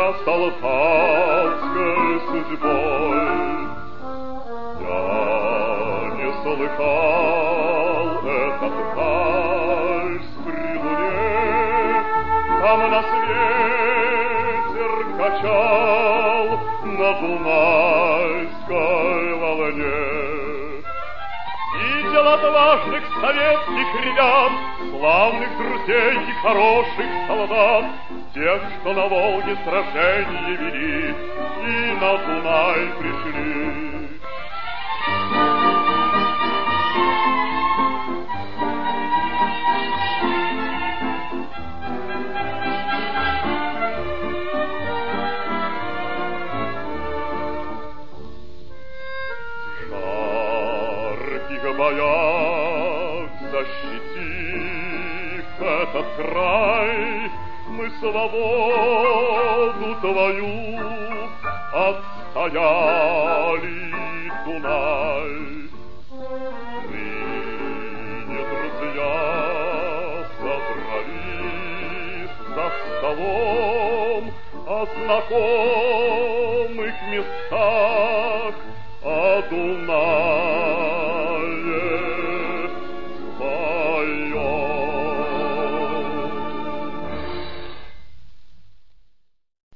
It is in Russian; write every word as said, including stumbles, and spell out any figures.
солдатской судьбой. Я не слыхал этот вальс при луне, там нас ветер качал на дунайской волне. Видел отважных советских ребят, славных друзей и хороших солдат, тех, что на Волге сражения вели и на Дунай пришли. В боях защитив этот край, мы свободу твою отстояли Дунай. Ныне, друзья, собрались за столом, а знакомых